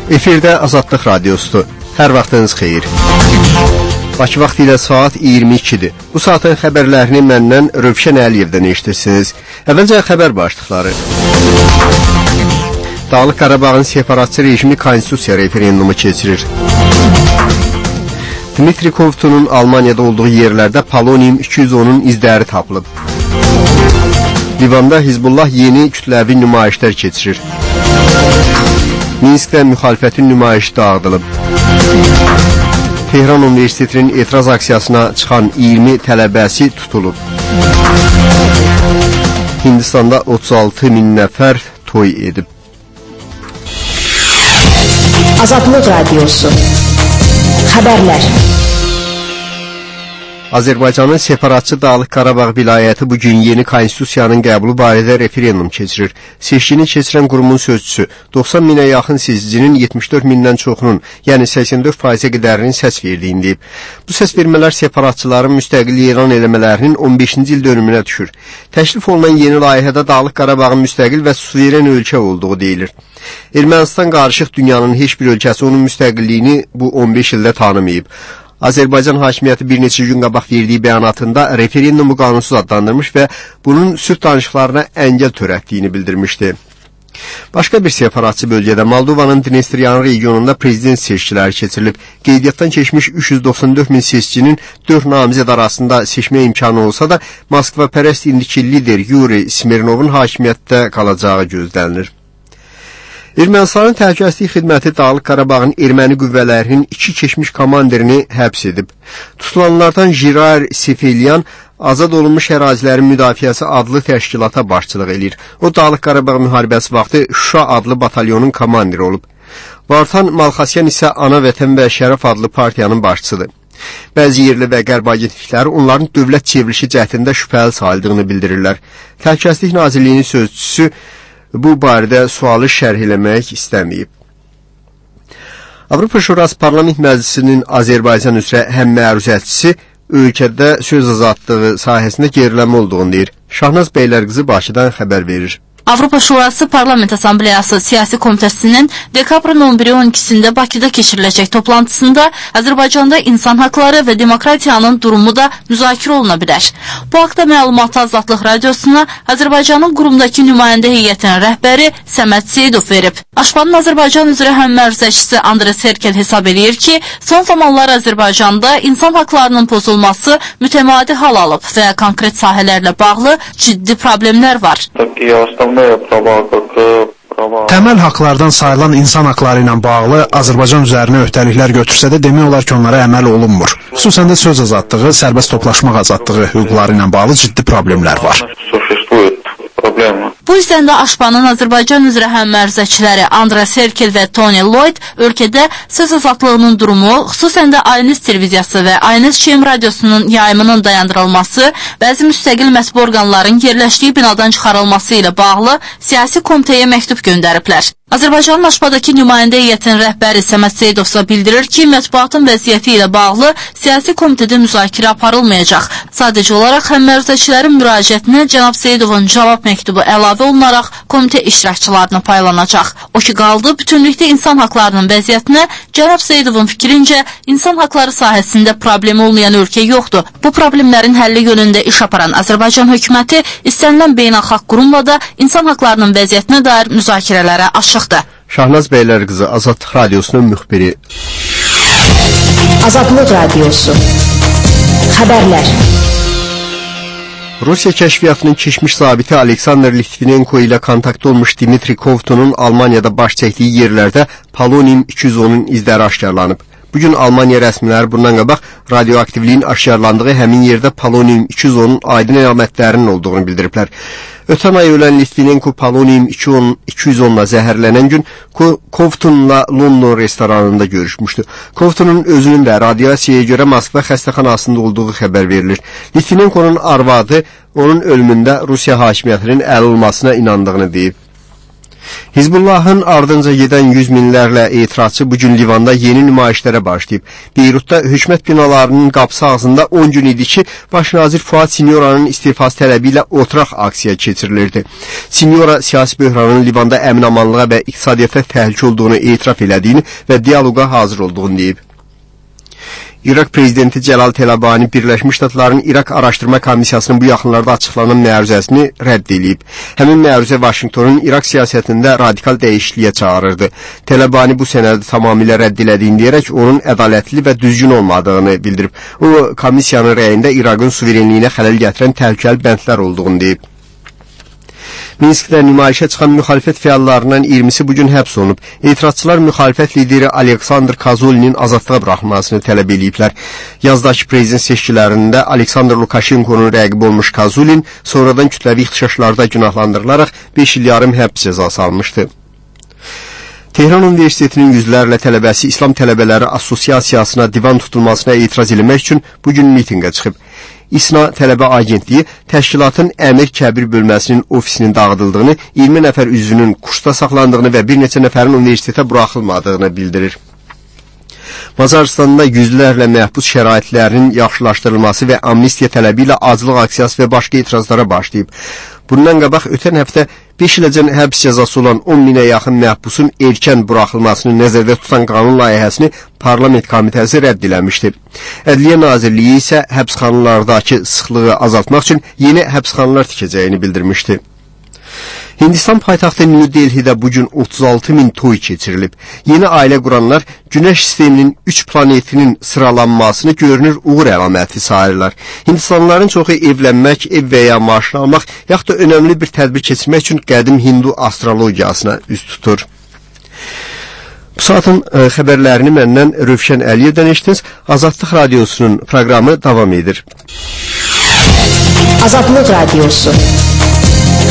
Efirdə Azadlıq Radiosudur. Hər vaxtınız xeyir. Bakı vaxtı ilə saat 22-dir. Bu saatın xəbərlərini məndən Rövşən Əliyevdən eşitirsiniz. Əvvəlcə xəbər başlıqları. Dağlıq Qarabağın separatçı rejimi konstitusiya referendumu keçirir. Dmitri Kovtunun Almaniyada olduğu yerlərdə polonium 210-un izləri tapılıb. Livanda Hizbullah yeni kütləvi nümayişlər keçirir. Minskdə müxalifətin nümayişi dağıdılıb. Tehran Universitetinin etiraz aksiyasına çıxan 20 tələbəsi tutulub. Hindistanda 36 min nəfər toy edib. Azadlıq Radiosu Xəbərlər. Azərbaycanın separatçı Dağlıq Qarabağ vilayəti bugün yeni konstitusiyanın qəbulu barədə referendum keçirir. Seçkini keçirən qurumun sözçüsü 90 minə yaxın seçicinin 74 mindən çoxunun, yəni 84% qədərinin səs verdiyini deyib. Bu səs vermələr separatçıların müstəqil elan eləmələrinin 15-ci il dönümünə düşür. Təklif olunan yeni layihədə Dağlıq Qarabağın müstəqil və suveren ölkə olduğu deyilir. Ermənistan qarışıq dünyanın heç bir ölkəsi onun müstəqilliyini bu 15 ildə tanımayıb. Azərbaycan hakimiyyəti bir neçə gün qabaq verdiyi bəyanatında referendumu qanunsuz adlandırmış və bunun sülh danışıqlarına əngəl törətdiyini bildirmişdi. Başqa bir separatçı bölgədə Moldovanın Dnestryan regionunda prezident seçkiləri keçirilib. Qeydiyyatdan keçmiş 394 min seçicinin 4 namizəd arasında seçmə imkanı olsa da, Moskva pərəst indiki lider Yuri Smirnovun hakimiyyətdə kalacağı gözlənilir. Ermənistanın Təhlükəsizlik Xidməti Dağlıq Qarabağın erməni qüvvələrinin 2 keçmiş komanderini həbs edib. Tutulanlardan Jirar Sefelyan azad olunmuş ərazilərin müdafiəsi adlı təşkilata başçılıq edir. O, Dağlıq Qarabağ müharibəsi vaxtı Şuşa adlı batalyonun komandiri olub. Vartan Malxasyan isə Ana Vətən və Şərəf adlı partiyanın başçısıdır. Bəzi yerli və qərb agentlikləri onların dövlət çevrilişi cəhdində şübhəli sayıldığını bildirirlər. Təhlükəsizlik Nazirliyinin sözçüsü bu barədə sualı şərh eləmək istəməyib. Avropa Şurası Parlament Məclisinin Azərbaycan üzrə həm məruzətçisi ölkədə söz azadlığı sahəsində geriləmə olduğunu deyir. Şahnaz Bəylərqızı Bakıdan xəbər verir. Avropa Şurası Parlament Asambleyası Siyasi Komitəsinin dekabrın 11-12-sində Bakıda keçiriləcək toplantısında Azərbaycanda insan haqları və demokratiyanın durumu da müzakirə oluna bilər. Bu haqda məlumatı Azadlıq Radiosuna Azərbaycanın qurumdakı nümayəndə heyətinin rəhbəri Səməd Seyidov verib. Aşpanın Azərbaycan üzrə həmməruzəçisi Andres Herkel hesab edir ki, son zamanlar Azərbaycanda insan haqlarının pozulması mütəmadi hal alıb və konkret sahələrlə bağlı ciddi problemlər var. Təməl haqlardan sayılan insan haqları ilə bağlı Azərbaycan üzərinə öhdəliklər götürsə də demək olar ki, onlara əməl olunmur. Xüsusən də söz azadlığı, sərbəst toplaşmaq azadlığı hüquqları ilə bağlı ciddi problemlər var. Bu yüzden də Aşpanın Azərbaycan üzrə həmməruzəçiləri Andres Herkel və Tony Lloyd ölkədə söz azadlığının durumu, xüsusən də Aynis televiziyası və Aynis Şem radiosunun yayımının dayandırılması, bəzi müstəqil mətbu orqanların yerləşdiyi binadan çıxarılması ilə bağlı siyasi komitəyə məktub göndəriblər. Azərbaycanın Aşpadakı nümayəndə heyətinin rəhbəri Səməd Seyidov bildirir ki, mətbuatın vəziyyəti ilə bağlı siyasi komitədə müzakirə aparılmayacaq. Sadəcə olaraq həmməruzəçilərin müraciətinə cənab Seyidovun cavab məktubu əlavə olunaraq komitə iştirakçılarına paylanacaq. O ki qaldı, bütünlükdə insan haqlarının vəziyyətinə cənab Seyidovun fikrincə insan haqları sahəsində problem olmayan ölkə yoxdur. Bu problemlərin həlli yönündə iş aparan Azərbaycan hökuməti istənilən beynəlxalq qurumla da insan haqlarının vəziyyətinə dair müzakirələrə açıqdır. Şahnaz Bəylərqızı, Azadlıq Radiosunun müxbiri. Azadlıq Radiosu Xəbərlər. Rusiya kəşfiyyatının keçmiş zabiti Aleksandr Litvinenko ilə kontaktda olmuş Dmitri Kovtunun Almaniyada baş çəkdiyi yerlərdə polonium 210-un izləri aşkarlanıb. Bugün Almaniya rəsmiləri bundan qabaq radioaktivliyin aşkarlandığı həmin yerdə polonium 210-un aydın əlamətlərinin olduğunu bildiriblər. Ötən ay ölən Litvinenko polonium 210-la zəhərlənən gün Kovtunla London restoranında görüşmüşdü. Kovtunun özünün də radiasiyaya görə Moskva xəstəxanasında olduğu xəbər verilir. Litvinenkonun arvadı onun ölümündə Rusiya hakimiyyətinin əl olmasına inandığını deyib. Hizbullahın ardınca gedən 100 minlərlə etirazçı bugün Livanda yeni nümayişlərə başlayıb. Beyrutda hökumət binalarının qapısı ağzında 10 gün idi ki, baş nazir Fuad Sinyoranın istifası tələbi ilə oturaq aksiya keçirilirdi. Sinyora siyasi böhranın Livanda əmin-amanlığa və iqtisadiyyata təhlükə olduğunu etiraf elədiyini və dialoqa hazır olduğunu deyib. İraq prezidenti Cəlal Tələbani Birləşmiş Ştatların İraq Araşdırma Komissiyasının bu yaxınlarda açıqlanan məruzəsini rədd edib. Həmin məruzə Vaşinqtonun İraq siyasətində radikal dəyişikliyə çağırırdı. Tələbani bu sənədi tamamilə rədd elədiyini deyərək onun ədalətli və düzgün olmadığını bildirib. O, komissiyanın rəyində İraqın suverenliyinə xələl gətirən təhlükəli bəndlər olduğunu deyib. Minskdə nümayişə çıxan müxalifət fəallarından 20-si bugün həbs olunub. Etirazçılar müxalifət lideri Aleksandr Kazulinin azadlığa buraxılmasını tələb ediblər. Yazdakı prezident seçkilərində Aleksandr Lukashenkonun rəqibi olmuş Kazulin sonradan kütləvi ixtişaşlarda günahlandırılaraq 5 il yarım həbs cəzası almışdı. Tehran Universitetinin yüzlərlə tələbəsi İslam Tələbələri Assosiasiyasına divan tutulmasına etiraz etmək üçün bugün mitinqə çıxıb. İSNA Tələbə Agentliyi təşkilatın Əmir Kəbir bölməsinin ofisinin dağıdıldığını, 20 nəfər üzvünün kursda saxlandığını və bir neçə nəfərin universitetə buraxılmadığını bildirir. Macaristanda yüzlərlə məhbus şəraitlərinin yaxşılaşdırılması və amnistiya tələbi ilə aclıq aksiyası və başqa etirazlara başlayıb. Bundan qabaq ötən həftə 5 iləcən həbs cəzası olan 10 minə yaxın məhbusun erkən buraxılmasını nəzərdə tutan qanun layihəsini Parlament Komitəsi rədd eləmişdi. Ədliyyə Nazirliyi isə həbsxanalardakı sıxlığı azaltmaq üçün yeni həbsxanalar tikəcəyini bildirmişdi. Hindistan paytaxtı New Delhi'də bugün 36 min toy keçirilib. Yeni ailə quranlar Günəş sisteminin 3 planetinin sıralanmasını görünür uğur əlaməti sayırlar. Hindistanlıların çoxu evlənmək, ev və ya maşın almaq, yaxud da önəmli bir tədbir keçirmək üçün qədim Hindu astrologiyasına üst tutur. Bu saatın xəbərlərini məndən Rövşən Əliyevdən eşitdiniz. Azadlıq Radiosunun proqramı davam edir. Azadlıq Radiosu.